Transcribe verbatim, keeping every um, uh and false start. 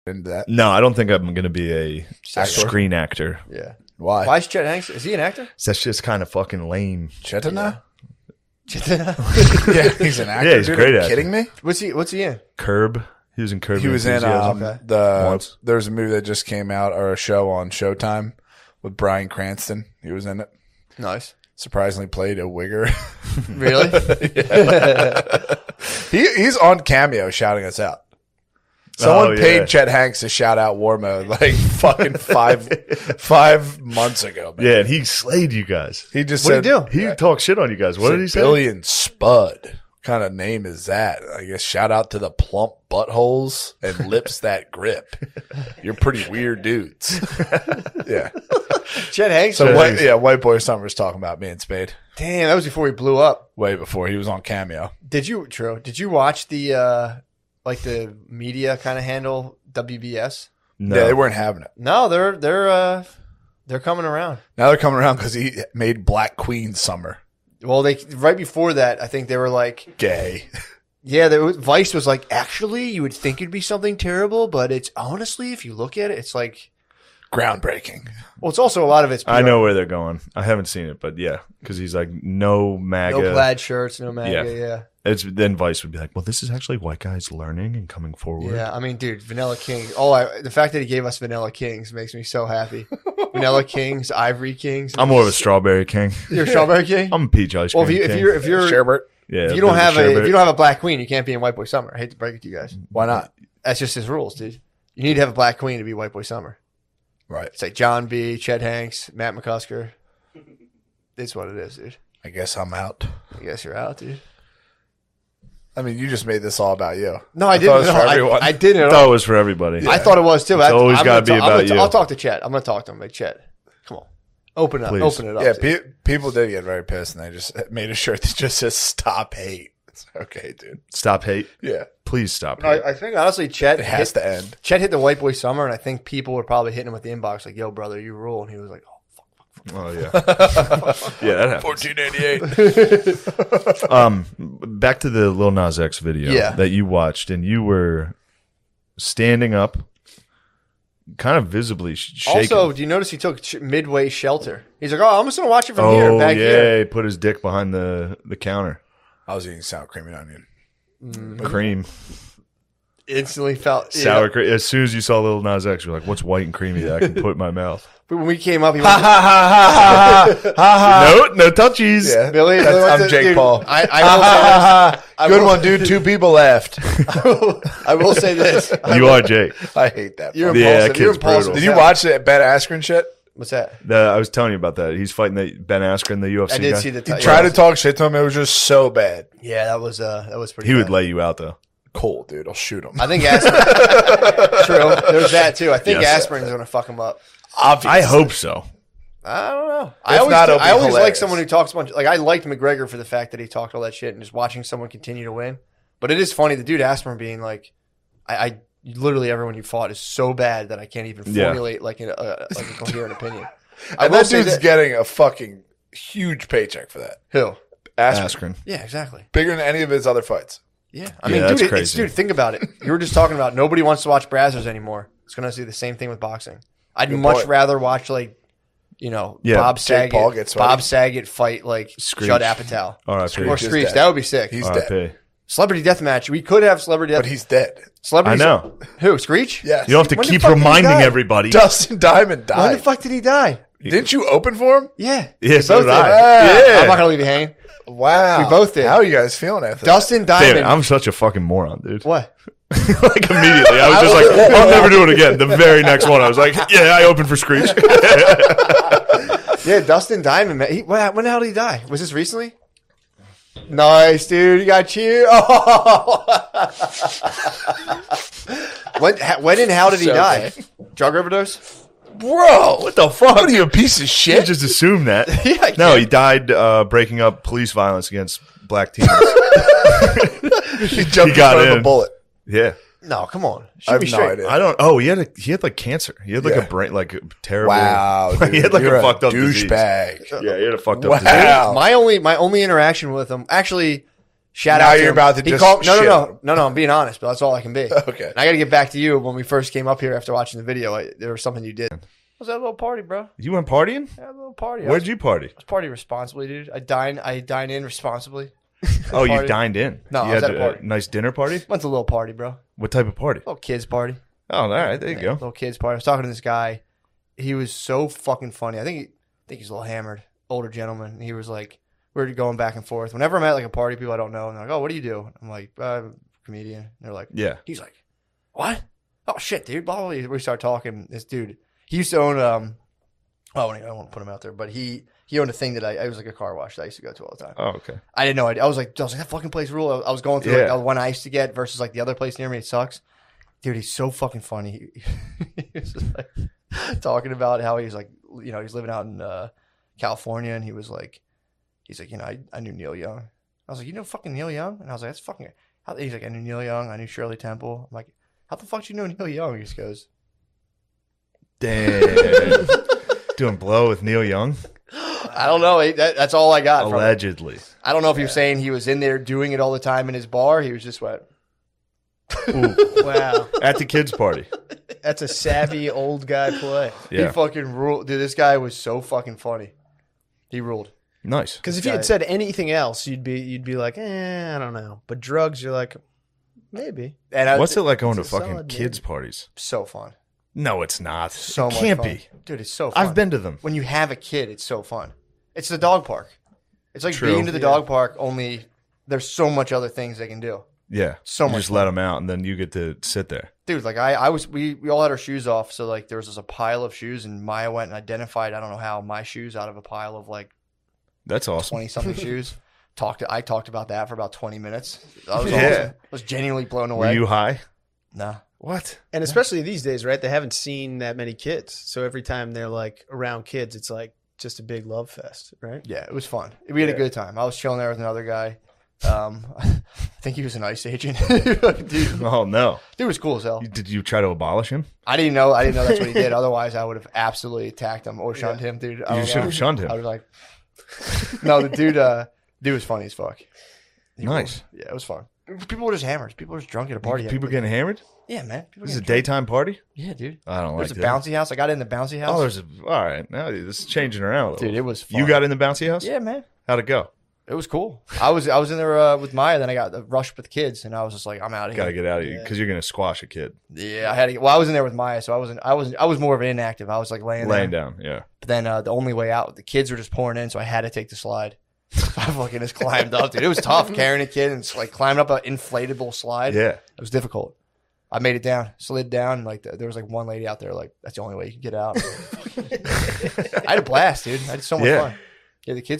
into that. No, I don't think I'm going to be a Actor? screen actor. Yeah. Why? Why is Chet Hanks? Is he an actor? That's just kind of fucking lame. Chetana? Yeah. Yeah, he's an actor. Yeah, he's a dude. great Are you actor. kidding me? What's he? What's he in? Curb. He was in Curb. He was in Enthusiasm. um, Okay. the. Once. There's a movie that just came out, or a show on Showtime with Bryan Cranston. He was in it. Nice. Surprisingly, played a wigger. Really? he he's on Cameo shouting us out. Someone Oh, yeah. paid Chet Hanks to shout out War Mode like fucking five five months ago. Man. Yeah, and he slayed you guys. He just What'd said he do? He talked shit on you guys. What said did he say? Billion Spud. What kind of name is that? I guess shout out to the plump buttholes and lips that grip. You're pretty weird dudes. Yeah. Chet Hanks. So Chet white, Hanks. yeah, White Boy Summer's talking about me and Spade Damn, that was before he blew up. way before he was on Cameo. Did you, True? Did you watch the uh like the media kind of handle W B S? No. Yeah, they weren't having it. No, they're they're uh they're coming around. Now they're coming around because he made Black Queen Summer Well, they right before that, I think they were like, gay. yeah, there was, Vice was like, actually, you would think it'd be something terrible, but it's honestly, if you look at it, it's like, Groundbreaking. well, it's also a lot of it's I know where they're going. I haven't seen it, but yeah, because he's like no MAGA. no plaid shirts, no MAGA, Yeah. yeah. It's then Vice would be like, well, this is actually white guys learning and coming forward. Yeah, I mean, dude, Vanilla King. Oh, I, the fact that he gave us Vanilla Kings makes me so happy. Vanilla Kings, Ivory Kings. I'm more of a strawberry king. You're a Strawberry King. I'm a peach ice Well, cream if, you, if king. you're if you're Sherbert. yeah, if you don't bit of have a sherbet. if you don't have a Black Queen, you can't be in White Boy Summer. I hate to break it to you guys. Why not? That's just his rules, dude. You need to have a Black Queen to be White Boy Summer. Right. It's like John B, Chet Hanks, Matt McCusker. It's what it is, dude. I guess I'm out. I guess you're out, dude. I mean, you just made this all about you. No, I, I didn't. thought it was No, for I, everyone. I didn't. I At thought all. it was for everybody. I thought it was too. It's I, always I'm gotta gonna be ta- I'm about gonna, you. I'll talk to Chet. I'm gonna talk to him. Like Chet, come on, open it up, Please. open it up. Yeah, dude. pe- people did get very pissed, and they just made a shirt that just says "Stop Hate." It's okay, dude. Stop hate. Yeah, Please stop No, hate. I, I think honestly, Chet it has hit, to end. Chet hit the White Boy Summer, and I think people were probably hitting him with the inbox like, "Yo, brother, you rule," and he was like, "Oh, Oh yeah, yeah, that happens. fourteen eighty-eight. Um, back to the Lil Nas X video Yeah. that you watched, and you were standing up, kind of visibly sh- shaking. Also, do you notice he took sh- Midway Shelter? He's like, "Oh, I'm just gonna watch it from oh here, back yeah, here." he put his dick behind the the counter. I was eating sour cream and onion. Cream, Instantly felt sour yeah. cream. As soon as you saw Lil Nas X, you're like, "What's white and creamy that I can put in my mouth?" But when we came up, he went, no, no touchies. Yeah, Billy, That's- Billy, I'm what's it- Jake dude, Paul. I, I will say this. I Good will- one, dude. Two people left. I will say this. You are Jake. I hate that. You're fucker. Yeah, impulsive. that You're kid's impulsive. brutal. Did you watch that Ben Askren shit? What's that? The, I was telling you about that. He's fighting the Ben Askren, the U F C I did guy. see the. He T- tried to talk shit to him. It was just so bad. Yeah, that was uh, that was pretty. He would bad. lay you out though. Cool, dude. I'll shoot him. I think aspirin. True. There's that too. I think Yes. aspirin's gonna fuck him up. Obviously. I hope so. I don't know. I If always, not, do- it'll be I always like hilarious. someone who talks a bunch. Like I liked McGregor for the fact that he talked all that shit and just watching someone continue to win. But it is funny the dude aspirin being like, I, I literally everyone you fought is so bad that I can't even Yeah. formulate like a, a like a coherent opinion. I And will that say dude's that, getting a fucking huge paycheck for that. who? Askren. Askren. Yeah, exactly. Bigger than any of his other fights. Yeah, I Yeah, mean, that's dude, it- it's, crazy. dude, think about it. You were just talking about nobody wants to watch Brazzers anymore. It's gonna do the same thing with boxing. I'd Good much point. rather watch like, you know, Yeah, Bob Jake Saget, Paul gets sweaty. Bob Saget fight like Screech. Judd Apatow R I P. or Screech is Screech. dead. That would be sick. He's R I dead. P. Celebrity Deathmatch. We could have Celebrity Death. But he's dead. I Celebrity. know. Who? Screech? Yes. You don't have to When the keep fuck did he reminding die? everybody. Dustin Diamond When died. the fuck did he die? Didn't you open for him? Yeah. Yeah, We so both did I. did. Yeah. I'm not gonna leave you hanging. Wow. We both did. How are you guys feeling after Dustin Damn Diamond. it, I'm such a fucking moron, dude. what? Like immediately, I was just like, I'll never do it again. The very next one, I was like, yeah, I opened for Screech. Yeah, Dustin Diamond. Man. He, when, when the hell did he die? Was this recently? Nice, dude. You got cheer. Oh. when, ha- when and how did he So die? Drug overdose? Bro, what the fuck? What are you, a piece of You shit? just assume that. Yeah, I No, can't- he died uh, breaking up police violence against black teens. he jumped he got in front of in. a bullet. Yeah. No, come on. Shoot I have me no straight. idea. I don't. Oh, he had a he had like cancer. He had like Yeah. a brain, like a terrible. Wow, dude. he had like You're a fucked up disease. douchebag. Yeah, he had a fucked up Wow. disease. Wow. My only my only interaction with him, actually, Shout Now out to you're him. about to He just called, no, no, shit no, him. no, no. I'm being honest, but that's all I can be. Okay. And I got to get back to you. When we first came up here after watching the video, I, there was something you did. It was that little party, bro. You went partying? Yeah, a little party. I Where'd was, you party? I was party responsibly, dude. I dine. I dine in responsibly. Oh, you Party. dined in? No, you I was had at a party. nice dinner party? Went to a little party, bro. What type of party? Little kids party. Oh, all right. There you Yeah, go. Little kids party. I was talking to this guy. He was so fucking funny. I think he, I think he's a little hammered. Older gentleman. He was like, we were going back and forth. Whenever I'm at like a party, people I don't know, and they're like, "Oh, what do you do?" I'm like, uh, "I'm a comedian." And they're like, Yeah. He's like, "What? Oh shit, dude!" Blah blah. blah. We start talking. This dude, he used to own um. Oh, I don't want to put him out there, but he he owned a thing that I it was like a car wash that I used to go to all the time. Oh, okay. I didn't know. I, I was like, I was like, that fucking place rule. I, I was going through Yeah. like the one I used to get versus like the other place near me. It sucks, dude. He's so fucking funny. He, he was just like talking about how he's like, you know, he's living out in uh, California, and he was like, he's like, you know, I, I knew Neil Young. I was like, you know, fucking Neil Young, and I was like, that's fucking. How, he's like, I knew Neil Young. I knew Shirley Temple. I'm like, how the fuck do you know Neil Young? He just goes, Damn. Doing blow with Neil Young? I don't know. He, that, that's all I got. From it. Allegedly. I don't know if he was saying he was in there doing it all the time in his bar. He was just went. Ooh. Wow. At the kids' party. That's a savvy old guy play. Yeah. He fucking ruled. Dude, this guy was so fucking funny. He ruled. Nice. Because if Guy- you had said anything else, you'd be you'd be like, eh, I don't know. But drugs, you're like, maybe. And I, What's it like going to it's a fucking solid kids' maybe. parties? So fun. No, it's not. So it much can't fun. be. Dude, it's so fun. I've been to them. When you have a kid, it's so fun. It's the dog park. It's like True. being to the Yeah. dog park, only there's so much other things they can do. Yeah. So you much just fun. let them out, and then you get to sit there. Dude, like I, I was, we, we all had our shoes off. So like there was just a pile of shoes, and Maya went and identified, I don't know how, my shoes out of a pile of like That's awesome. twenty something shoes. Talked, I talked about that for about twenty minutes. That was Yeah. awesome. I was genuinely blown Were away. you high? Nah. What? And especially these days, right? They haven't seen that many kids. So every time they're like around kids, it's like just a big love fest, right? Yeah, it was fun. We had a Yeah. good time. I was chilling there with another guy. Um, I think he was an ICE agent. dude, Oh, no. dude was cool as hell. You- Did you try to abolish him? I didn't know. I didn't know that's what he did. Otherwise, I would have absolutely attacked him or shunned him, dude. I You don't should know. have shunned I him. was like, no, the dude, uh, dude was funny as fuck. He Nice. was. Yeah, it was fun. People were just hammered. People were just drunk at a party. People getting hammered? yeah, man. People This is a getting drunk. daytime party? Yeah, dude. I don't like There's a that. bouncy house. I got in the bouncy house. Oh, there's a. All right. Now this is changing around a little. dude, it was fun. You got in the bouncy house? Yeah, man. How'd it go? It was cool. I was I was in there uh, with Maya. Then I got rushed with the kids, and I was just like, I'm out of here. Got to get out of here because you're going to squash a kid. Yeah, I had to. Well, I was in there with Maya, so I wasn't. I wasn't. I was more of an inactive. I was like laying, Laying there. down. Yeah. But then uh, the only way out, the kids were just pouring in, so I had to take the slide. I fucking just climbed up, dude. It was tough carrying a kid and like climbing up an inflatable slide. Yeah. It was difficult. I made it down, slid down. And like there was like one lady out there, like that's the only way you can get out. I had a blast, dude. I had so much Yeah. fun. Yeah, the kids.